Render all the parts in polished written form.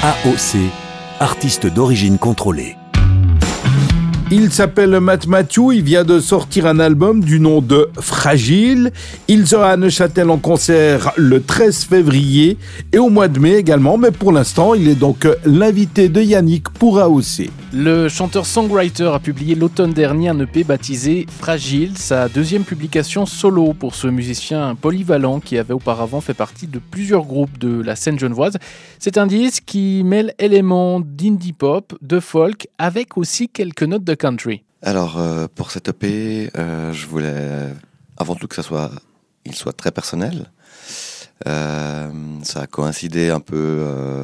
AOC, artiste d'origine contrôlée. Il s'appelle Matt Matthew, il vient de sortir un album du nom de Fragile. Il sera à Neuchâtel en concert le 13 février et au mois de mai également, mais pour l'instant, il est donc l'invité de Yannick pour AOC. Le chanteur-songwriter a publié l'automne dernier un EP baptisé Fragile, sa deuxième publication solo pour ce musicien polyvalent qui avait auparavant fait partie de plusieurs groupes de la scène genevoise. C'est un disque qui mêle éléments d'indie pop, de folk, avec aussi quelques notes de country. Alors, pour cet EP, je voulais avant tout que il soit très personnel. Ça a coïncidé un peu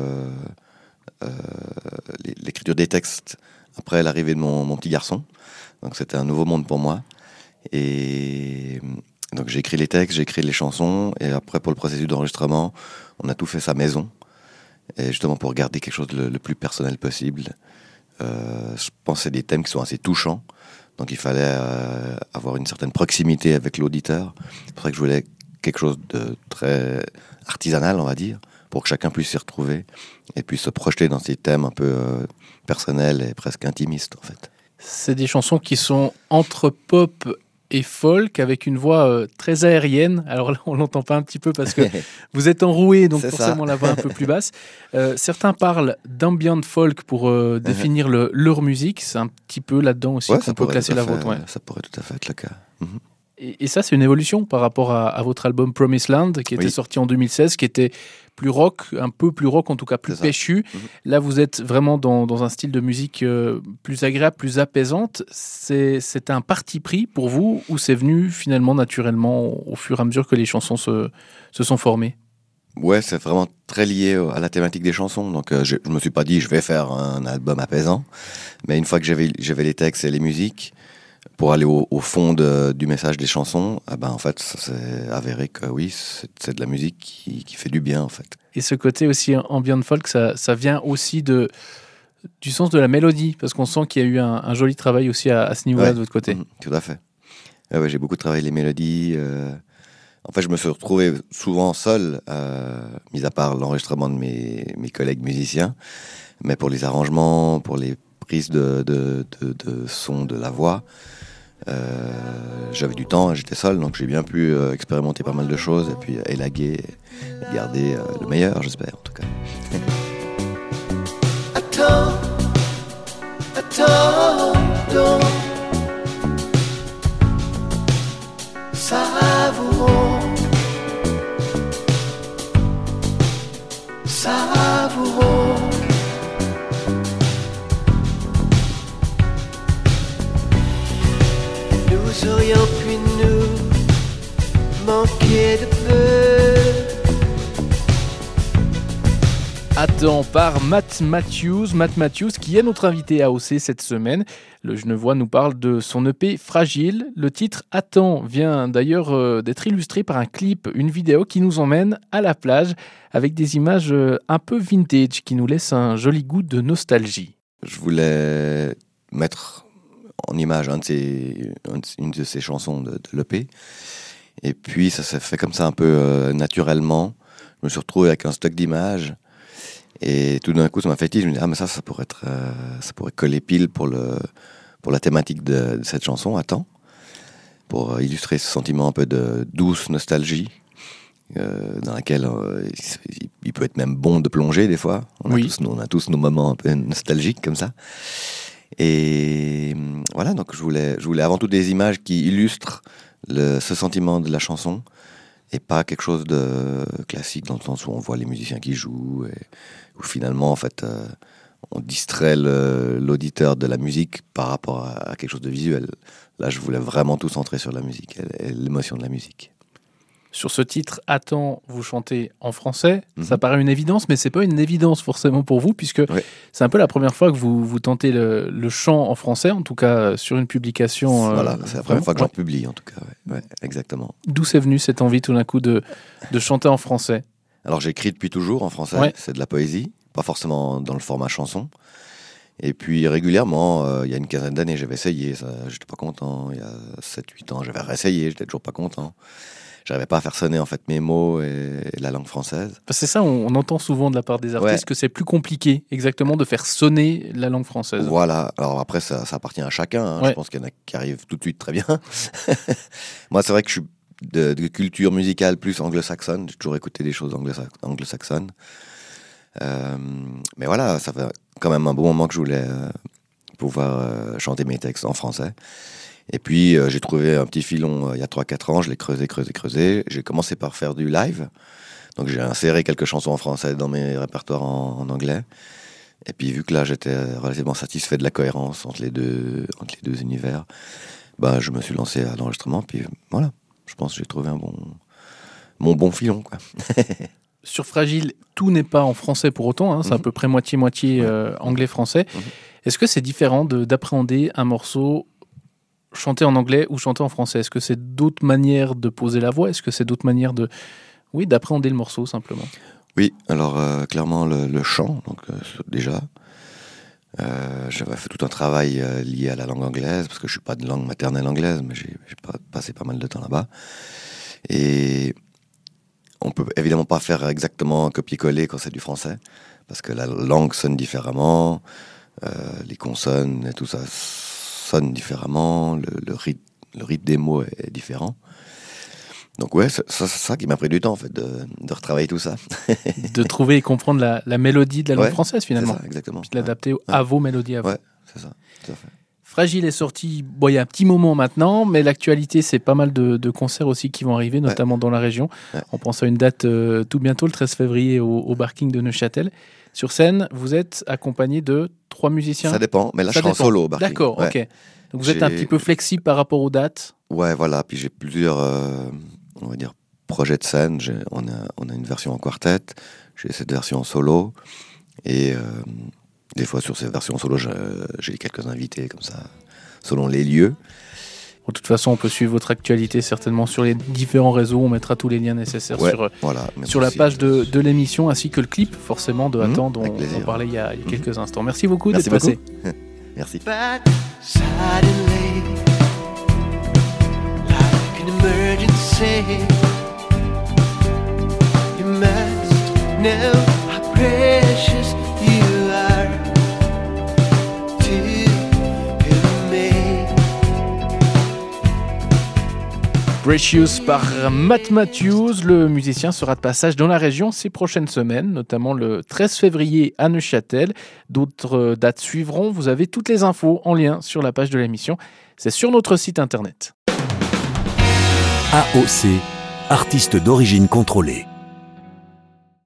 l'écriture des textes après l'arrivée de mon petit garçon. Donc c'était un nouveau monde pour moi. Et donc j'ai écrit les textes, j'ai écrit les chansons, et après pour le processus d'enregistrement, on a tout fait sa maison. Et justement pour garder quelque chose le plus personnel possible. Je pense que c'est des thèmes qui sont assez touchants, donc il fallait avoir une certaine proximité avec l'auditeur. C'est pour ça que je voulais quelque chose de très artisanal, on va dire, pour que chacun puisse s'y retrouver et puisse se projeter dans ces thèmes un peu personnels et presque intimistes, en fait. C'est des chansons qui sont entre pop et folk, avec une voix très aérienne. Alors là, on l'entend pas un petit peu parce que vous êtes enroué, donc forcément la voix un peu plus basse. Certains parlent d'ambient folk pour définir leur musique. C'est un petit peu là-dedans aussi qu'on peut classer la vôtre. Ouais. Ça pourrait tout à fait être le cas. Mm-hmm. Et ça, c'est une évolution par rapport à votre album Promised Land, qui était sorti en 2016, qui était plus rock, un peu plus rock, en tout cas plus péchu. Mm-hmm. Là, vous êtes vraiment dans un style de musique plus agréable, plus apaisante. C'est un parti pris pour vous, ou c'est venu finalement naturellement au fur et à mesure que les chansons se sont formées? Ouais, c'est vraiment très lié à la thématique des chansons. Donc, je me suis pas dit, je vais faire un album apaisant. Mais une fois que j'avais les textes et les musiques, pour aller au fond du message des chansons, en fait, ça s'est avéré que oui, c'est de la musique qui fait du bien, en fait. Et ce côté aussi ambient folk, ça vient aussi du sens de la mélodie, parce qu'on sent qu'il y a eu un joli travail aussi à ce niveau-là de votre côté. Tout à fait. J'ai beaucoup travaillé les mélodies. En fait, je me suis retrouvé souvent seul, mis à part l'enregistrement de mes collègues musiciens, mais pour les arrangements, pour les prises de son de la voix, j'avais du temps, j'étais seul, donc j'ai bien pu expérimenter pas mal de choses et puis élaguer et garder le meilleur, j'espère, en tout cas. Nous aurions pu nous manquer de peu. Attends, par Matt Matthews, qui est notre invité à AOC cette semaine. Le Genevois nous parle de son EP Fragile. Le titre Attends vient d'ailleurs d'être illustré par un clip, une vidéo qui nous emmène à la plage avec des images un peu vintage qui nous laissent un joli goût de nostalgie. Je voulais mettre en image une de ces chansons de l'EP. Et puis ça s'est fait comme ça un peu naturellement. Je me suis retrouvé avec un stock d'images. Et tout d'un coup, ça m'a fait tilt. Je me dis, mais ça pourrait coller pile pour la thématique de cette chanson, Attends, pour illustrer ce sentiment un peu de douce nostalgie, dans laquelle il peut être même bon de plonger des fois. On a tous nos moments un peu nostalgiques comme ça. Et voilà, donc je voulais avant tout des images qui illustrent ce sentiment de la chanson, et pas quelque chose de classique dans le sens où on voit les musiciens qui jouent, et où finalement, en fait, on distrait l'auditeur de la musique par rapport à quelque chose de visuel. Là, je voulais vraiment tout centrer sur la musique et l'émotion de la musique. Sur ce titre, Attends, vous chantez en français. Ça paraît une évidence, mais c'est pas une évidence forcément pour vous, puisque c'est un peu la première fois que vous tentez le chant en français, en tout cas sur une publication. Voilà, c'est la première fois que j'en publie, en tout cas. Ouais, exactement. D'où c'est venu cette envie tout d'un coup de chanter en français? Alors j'écris depuis toujours en français, c'est de la poésie, pas forcément dans le format chanson. Et puis régulièrement, il y a une quinzaine d'années, j'avais essayé, ça, j'étais pas content. Il y a 7-8 ans, j'avais réessayé, j'étais toujours pas content. j'arrivais pas à faire sonner en fait mes mots et la langue française. C'est ça, on entend souvent de la part des artistes que c'est plus compliqué exactement de faire sonner la langue française. Voilà, alors après ça appartient à chacun, hein. Je pense qu'il y en a qui arrivent tout de suite très bien. Moi c'est vrai que je suis de culture musicale plus anglo-saxonne, j'ai toujours écouté des choses anglo-saxonnes. Mais voilà, ça fait quand même un bon moment que je voulais pouvoir chanter mes textes en français. Et puis j'ai trouvé un petit filon il y a 3-4 ans, je l'ai creusé. J'ai commencé par faire du live. Donc j'ai inséré quelques chansons en français dans mes répertoires en anglais. Et puis vu que là j'étais relativement satisfait de la cohérence entre les deux univers, je me suis lancé à l'enregistrement. Puis voilà, je pense que j'ai trouvé mon bon filon, quoi. Sur Fragile, tout n'est pas en français pour autant, hein, c'est à peu près moitié-moitié anglais-français. Est-ce que c'est différent d'appréhender un morceau chanté en anglais ou chanté en français? Est-ce que c'est d'autres manières de poser la voix? Est-ce que c'est d'autres manières d'appréhender le morceau simplement? Oui, alors clairement le chant, donc déjà. J'avais fait tout un travail lié à la langue anglaise, parce que je suis pas de langue maternelle anglaise, mais j'ai passé pas mal de temps là-bas. Et on peut évidemment pas faire exactement un copier-coller quand c'est du français, parce que la langue sonne différemment, les consonnes et tout ça sonne différemment, le rythme des mots est différent. Donc ouais, c'est ça qui m'a pris du temps en fait, de retravailler tout ça. De trouver et comprendre la mélodie de la langue française finalement. C'est ça, exactement. Puis de l'adapter à vos mélodies à vous. Ouais, c'est ça, tout à fait. Fragile est sorti, il y a un petit moment maintenant, mais l'actualité, c'est pas mal de concerts aussi qui vont arriver, notamment dans la région. Ouais. On pense à une date tout bientôt, le 13 février, au Barking de Neuchâtel. Sur scène, vous êtes accompagné de 3 musiciens? Ça dépend, mais là je suis en solo au Barking. D'accord, ok. Donc vous êtes un petit peu flexible par rapport aux dates? Ouais, voilà, puis j'ai plusieurs, on va dire, projets de scène. On a une version en quartet, j'ai cette version en solo, et des fois sur ces versions solo, j'ai quelques invités comme ça, selon les lieux. De toute façon, on peut suivre votre actualité certainement sur les différents réseaux. On mettra tous les liens nécessaires sur la page de l'émission, ainsi que le clip, forcément, de Attends, dont on parlait il y a quelques instants. Merci beaucoup d'être passé. Merci. But suddenly, like an emergency, you must know how precious you are to me. Precious par Matt Matthews. Le musicien sera de passage dans la région ces prochaines semaines, notamment le 13 février à Neuchâtel. D'autres dates suivront. Vous avez toutes les infos en lien sur la page de l'émission. C'est sur notre site internet. AOC, artiste d'origine contrôlée.